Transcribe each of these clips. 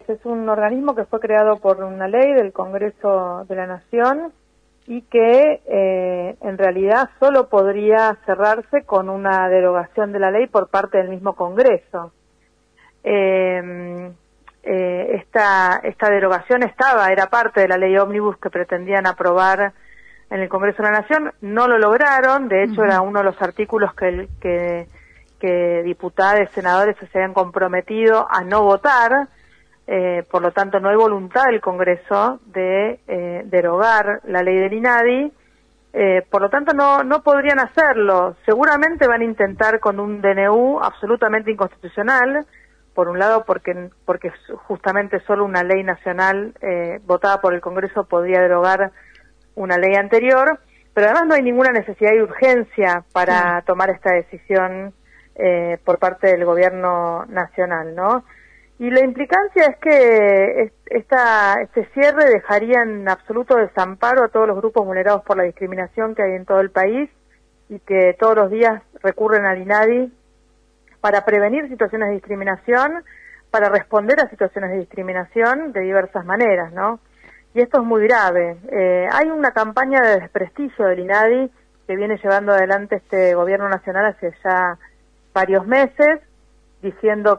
Es un organismo que fue creado por una ley del Congreso de la Nación y que en realidad solo podría cerrarse con una derogación de la ley por parte del mismo Congreso. Esta derogación era parte de la ley ómnibus que pretendían aprobar en el Congreso de la Nación. No lo lograron, de hecho era uno de los artículos que diputados y senadores se habían comprometido a no votar, por lo tanto no hay voluntad del Congreso de derogar la ley del INADI, por lo tanto no podrían hacerlo. Seguramente van a intentar con un DNU absolutamente inconstitucional, por un lado porque justamente solo una ley nacional votada por el Congreso podría derogar una ley anterior, pero además no hay ninguna necesidad y urgencia para tomar esta decisión por parte del gobierno nacional, ¿no? Y la implicancia es que este cierre dejaría en absoluto desamparo a todos los grupos vulnerados por la discriminación que hay en todo el país y que todos los días recurren al INADI para prevenir situaciones de discriminación, para responder a situaciones de discriminación de diversas maneras, ¿no? Y esto es muy grave. Hay una campaña de desprestigio del INADI que viene llevando adelante este gobierno nacional hace ya varios meses, diciendo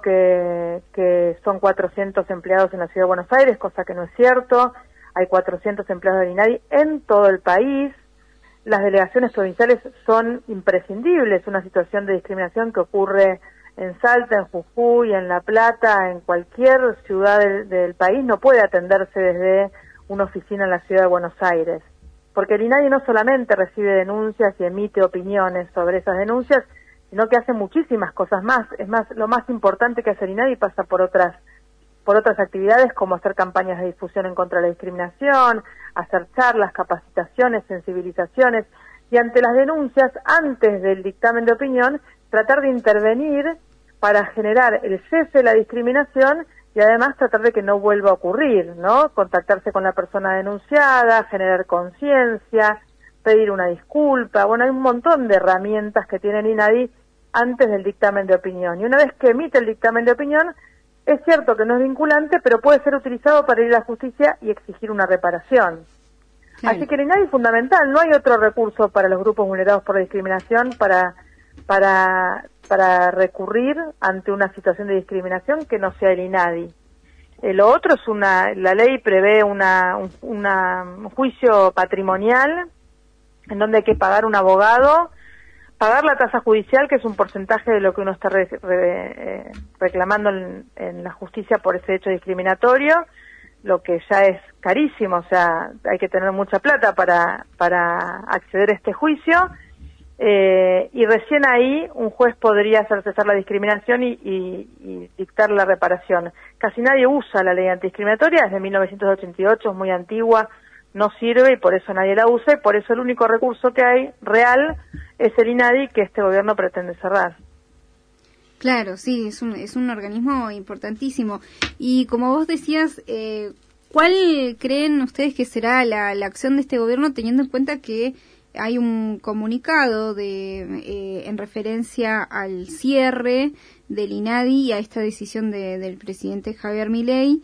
que son 400 empleados en la Ciudad de Buenos Aires, cosa que no es cierto. Hay 400 empleados del INADI en todo el país. Las delegaciones provinciales son imprescindibles. Una situación de discriminación que ocurre en Salta, en Jujuy, en La Plata, en cualquier ciudad del país, no puede atenderse desde una oficina en la Ciudad de Buenos Aires. Porque el INADI no solamente recibe denuncias y emite opiniones sobre esas denuncias, sino que hace muchísimas cosas más. Es más, lo más importante que hace el INADI pasa por otras actividades como hacer campañas de difusión en contra de la discriminación, hacer charlas, capacitaciones, sensibilizaciones, y ante las denuncias, antes del dictamen de opinión, tratar de intervenir para generar el cese de la discriminación y además tratar de que no vuelva a ocurrir, ¿no? Contactarse con la persona denunciada, generar conciencia, pedir una disculpa. Bueno, hay un montón de herramientas que tiene el INADI antes del dictamen de opinión. Y una vez que emite el dictamen de opinión, es cierto que no es vinculante, pero puede ser utilizado para ir a la justicia y exigir una reparación. Así que el INADI es fundamental, no hay otro recurso para los grupos vulnerados por la discriminación para recurrir ante una situación de discriminación que no sea el INADI. Lo otro es la ley prevé un juicio patrimonial en donde hay que pagar un abogado, pagar la tasa judicial, que es un porcentaje de lo que uno está reclamando en la justicia por ese hecho discriminatorio, lo que ya es carísimo, o sea, hay que tener mucha plata para acceder a este juicio, y recién ahí un juez podría hacer cesar la discriminación y dictar la reparación. Casi nadie usa la ley antidiscriminatoria, desde 1988, es muy antigua, no sirve y por eso nadie la usa, y por eso el único recurso que hay real es el INADI, que este gobierno pretende cerrar. Claro, sí, es un organismo importantísimo. Y como vos decías, ¿cuál creen ustedes que será la acción de este gobierno, teniendo en cuenta que hay un comunicado en referencia al cierre del INADI y a esta decisión del presidente Javier Milei?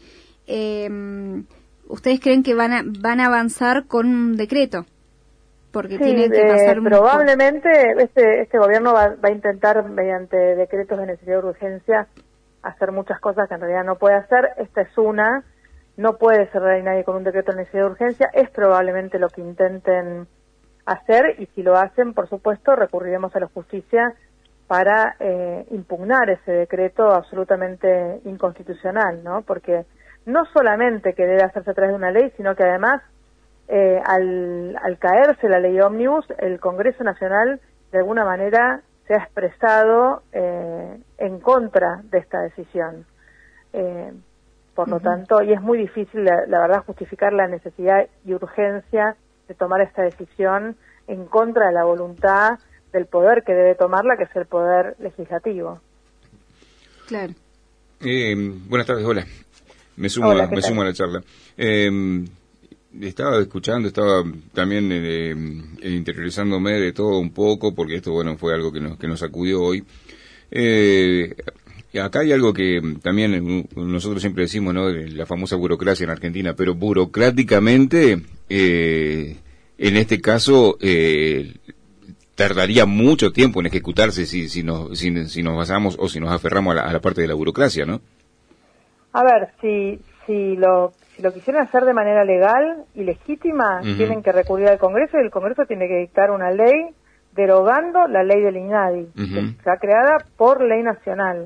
¿Ustedes creen que van a avanzar con un decreto? Porque sí, tiene que pasar probablemente este gobierno va a intentar, mediante decretos de necesidad de urgencia, hacer muchas cosas que en realidad no puede hacer. Esta es una, no puede cerrar a nadie con un decreto de necesidad de urgencia, es probablemente lo que intenten hacer, y si lo hacen, por supuesto, recurriremos a la justicia para impugnar ese decreto absolutamente inconstitucional, ¿no? Porque no solamente que debe hacerse a través de una ley, sino que además, al caerse la ley ómnibus, el Congreso Nacional de alguna manera se ha expresado en contra de esta decisión. Por lo tanto, y es muy difícil, la verdad, justificar la necesidad y urgencia de tomar esta decisión en contra de la voluntad del poder que debe tomarla, que es el poder legislativo. Claro. Buenas tardes, hola. Me sumo a la charla. Estaba escuchando, estaba también interiorizándome de todo un poco, porque esto, bueno, fue algo que nos sacudió hoy. Y acá hay algo que también nosotros siempre decimos, ¿no? La famosa burocracia en Argentina, pero burocráticamente, en este caso, tardaría mucho tiempo en ejecutarse si nos basamos o si nos aferramos a la parte de la burocracia, ¿no? A ver, si lo quisieran hacer de manera legal y legítima, tienen que recurrir al Congreso, y el Congreso tiene que dictar una ley derogando la ley del INADI, que está creada por ley nacional.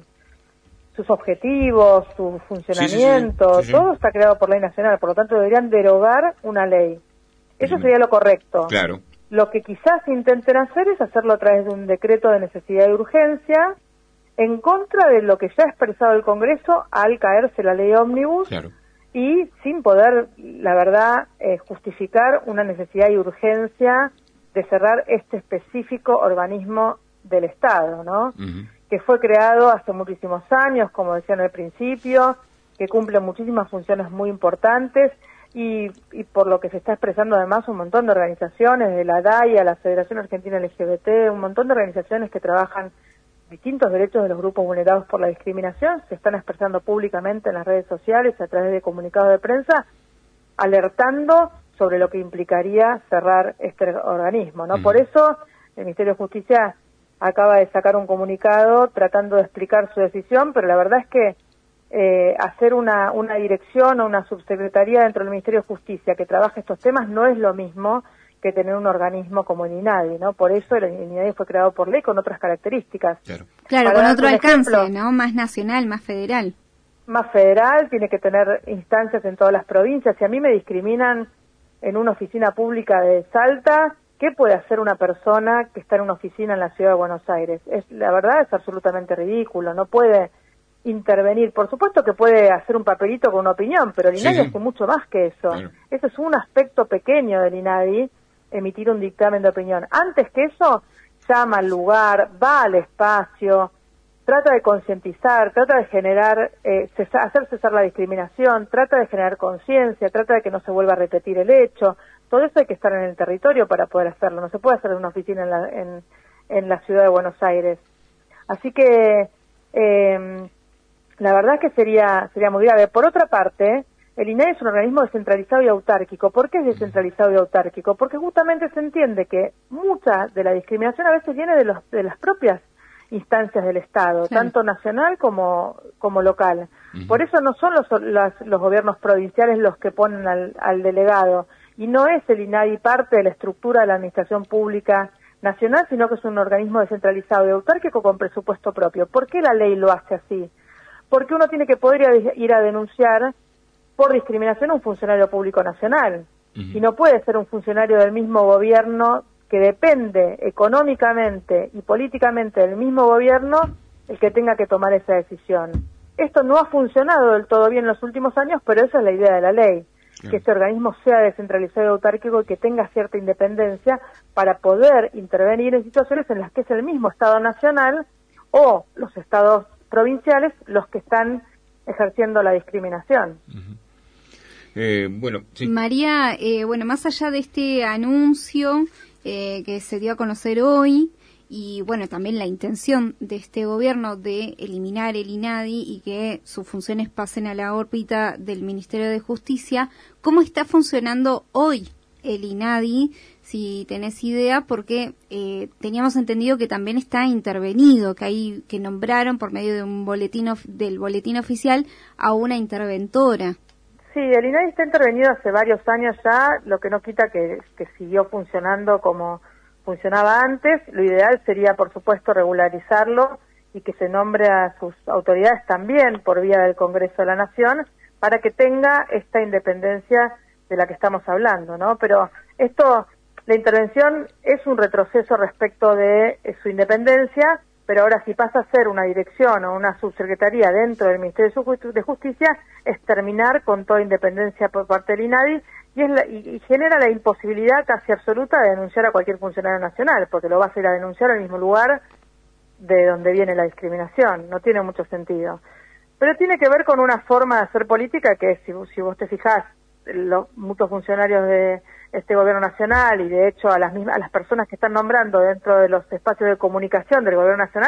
Sus objetivos, su funcionamiento, sí. todo está creado por ley nacional, por lo tanto deberían derogar una ley. Eso sería lo correcto. Claro. Lo que quizás intenten hacer es hacerlo a través de un decreto de necesidad y urgencia, en contra de lo que ya ha expresado el Congreso al caerse la ley ómnibus, Claro. y sin poder, la verdad, justificar una necesidad y urgencia de cerrar este específico organismo del Estado, ¿no? Que fue creado hace muchísimos años, como decían al principio, que cumple muchísimas funciones muy importantes, y por lo que se está expresando además un montón de organizaciones, de la DAIA, la Federación Argentina LGBT, un montón de organizaciones que trabajan distintos derechos de los grupos vulnerados por la discriminación, se están expresando públicamente en las redes sociales a través de comunicados de prensa, alertando sobre lo que implicaría cerrar este organismo, ¿no? Por eso el Ministerio de Justicia acaba de sacar un comunicado tratando de explicar su decisión, pero la verdad es que hacer una dirección o una subsecretaría dentro del Ministerio de Justicia que trabaje estos temas no es lo mismo que tener un organismo como el INADI, ¿no? Por eso el INADI fue creado por ley con otras características. Claro, con otro alcance, ¿no? Más nacional, más federal. Más federal, tiene que tener instancias en todas las provincias. Si a mí me discriminan en una oficina pública de Salta, ¿qué puede hacer una persona que está en una oficina en la ciudad de Buenos Aires? La verdad es absolutamente ridículo, no puede intervenir. Por supuesto que puede hacer un papelito con una opinión, pero el INADI hace mucho más que eso. Claro. Ese es un aspecto pequeño del INADI, emitir un dictamen de opinión. Antes que eso, llama al lugar, va al espacio, trata de concientizar, trata de generar, hacer cesar la discriminación, trata de generar conciencia, trata de que no se vuelva a repetir el hecho. Todo eso hay que estar en el territorio para poder hacerlo. No se puede hacer en una oficina en la ciudad de Buenos Aires. Así que la verdad es que sería muy grave. Por otra parte, el INADI es un organismo descentralizado y autárquico. ¿Por qué es descentralizado y autárquico? Porque justamente se entiende que mucha de la discriminación a veces viene de las propias instancias del Estado, tanto nacional como local. Por eso no son los gobiernos provinciales los que ponen al delegado, y no es el INADI parte de la estructura de la administración pública nacional, sino que es un organismo descentralizado y autárquico con presupuesto propio. ¿Por qué la ley lo hace así? Porque uno tiene que poder ir a denunciar por discriminación a un funcionario público nacional, y no puede ser un funcionario del mismo gobierno que depende económicamente y políticamente del mismo gobierno el que tenga que tomar esa decisión. Esto no ha funcionado del todo bien en los últimos años, pero esa es la idea de la ley, que este organismo sea descentralizado y autárquico y que tenga cierta independencia para poder intervenir en situaciones en las que es el mismo Estado nacional o los estados provinciales los que están ejerciendo la discriminación. Bueno, sí. María, más allá de este anuncio que se dio a conocer hoy, y bueno, también la intención de este gobierno de eliminar el INADI y que sus funciones pasen a la órbita del Ministerio de Justicia, ¿cómo está funcionando hoy el INADI? Si tenés idea, porque teníamos entendido que también está intervenido, que nombraron por medio de un del boletín oficial a una interventora. Sí, el INADI está intervenido hace varios años ya, lo que no quita que siguió funcionando como funcionaba antes. Lo ideal sería, por supuesto, regularizarlo y que se nombre a sus autoridades también por vía del Congreso de la Nación para que tenga esta independencia de la que estamos hablando, ¿no? Pero la intervención es un retroceso respecto de su independencia, pero ahora si pasa a ser una dirección o una subsecretaría dentro del Ministerio de Justicia, es terminar con toda independencia por parte del INADI y genera la imposibilidad casi absoluta de denunciar a cualquier funcionario nacional, porque lo vas a ir a denunciar al mismo lugar de donde viene la discriminación. No tiene mucho sentido. Pero tiene que ver con una forma de hacer política que, si vos te fijás, muchos funcionarios de este gobierno nacional y de hecho a las personas que están nombrando dentro de los espacios de comunicación del gobierno nacional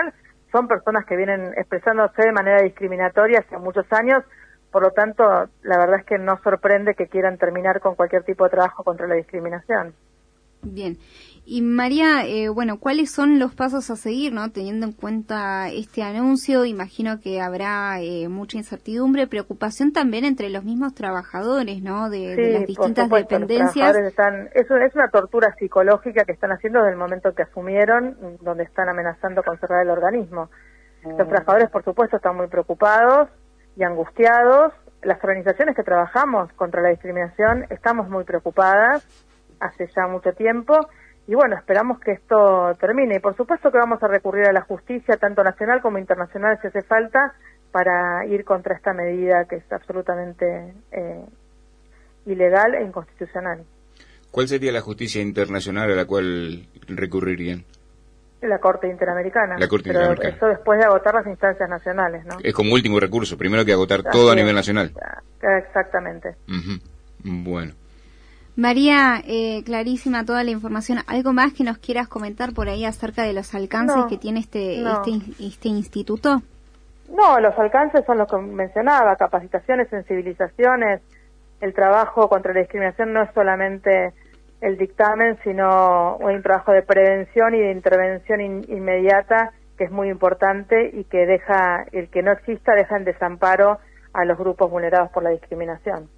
son personas que vienen expresándose de manera discriminatoria hace muchos años, por lo tanto, la verdad es que no sorprende que quieran terminar con cualquier tipo de trabajo contra la discriminación. Bien. Y María, bueno, ¿cuáles son los pasos a seguir, no? Teniendo en cuenta este anuncio, imagino que habrá mucha incertidumbre, preocupación también entre los mismos trabajadores, ¿no? De las distintas por supuesto, dependencias. Los trabajadores es una tortura psicológica que están haciendo desde el momento que asumieron, donde están amenazando con cerrar el organismo. Los trabajadores, por supuesto, están muy preocupados y angustiados. Las organizaciones que trabajamos contra la discriminación estamos muy preocupadas hace ya mucho tiempo, y bueno, esperamos que esto termine, y por supuesto que vamos a recurrir a la justicia, tanto nacional como internacional, si hace falta, para ir contra esta medida que es absolutamente ilegal e inconstitucional. ¿Cuál sería la justicia internacional a la cual recurrirían? La Corte Interamericana. La Corte pero Interamericana. Eso después de agotar las instancias nacionales, ¿no? Es como último recurso, primero que agotar todo a nivel nacional. Exactamente. Bueno. María, clarísima toda la información. ¿Algo más que nos quieras comentar por ahí acerca de los alcances que tiene este instituto? No, los alcances son los que mencionaba, capacitaciones, sensibilizaciones. El trabajo contra la discriminación no es solamente el dictamen, sino un trabajo de prevención y de intervención inmediata, que es muy importante y que deja, el que no exista, deja en desamparo a los grupos vulnerados por la discriminación.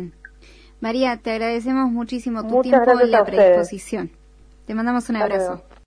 María, te agradecemos muchísimo tu tiempo y la predisposición. Te mandamos un abrazo.